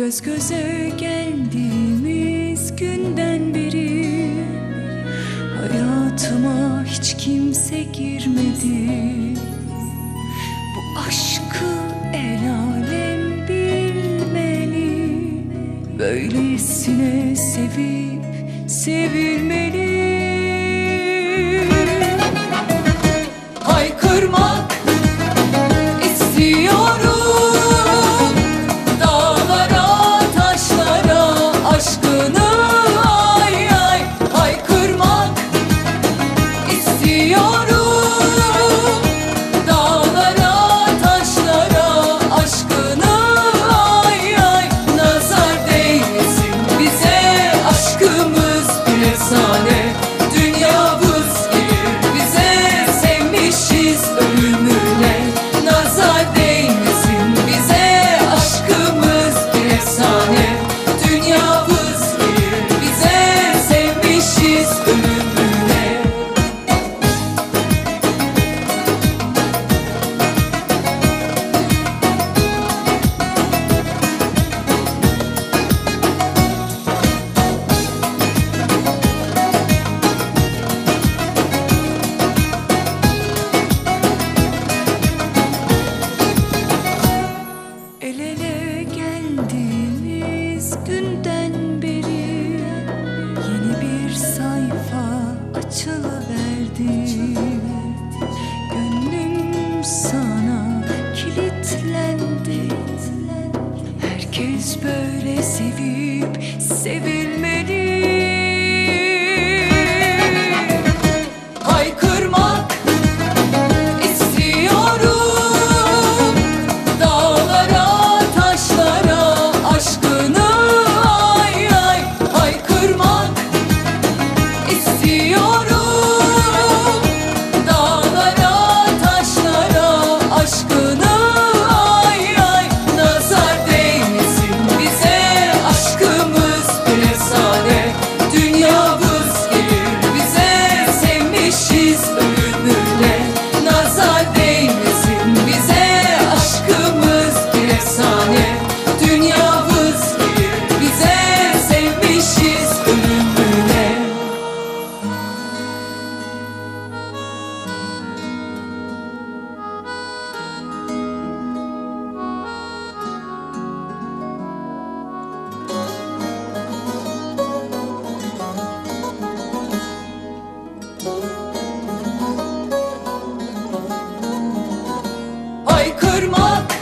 Göz göze geldiğimiz günden beri hayatıma hiç kimse girmedi. Bu aşkı el alem bilmeli, böylesine sevip sevilmeli. Haykırmak istiyorum dağlara, taşlara aşkını, ay ay. Haykırmak istiyorum dağlara, taşlara aşkını, ay ay. Nazar değmesin bize, aşkımız bir efsane. Dünya vız gelir bize, sevmişiz ölümüne. Nazar değmesin bize, aşkımız bir efsane. Dünya vız gelir bize, sevmişiz ölümüne. El ele geldiğimiz günden beri yeni bir sayfa açılıverdi. Gönlüm sana kilitlendi. Herkes böyle sevip sevilmeli. Haykırmak istiyorum dağlara, taşlara aşkını, ay ay. Haykırmak istiyorum dağlara, taşlara aşkını, ay ay. Nazar değmesin bize, aşkımız bir efsane. Dünya vız gelir bize, sevmişiz ölümüne. Nazar değmesin bize, aşkımız bir efsane. Dünya vız gelir bize, sevmişiz ölümüne. Haykırmak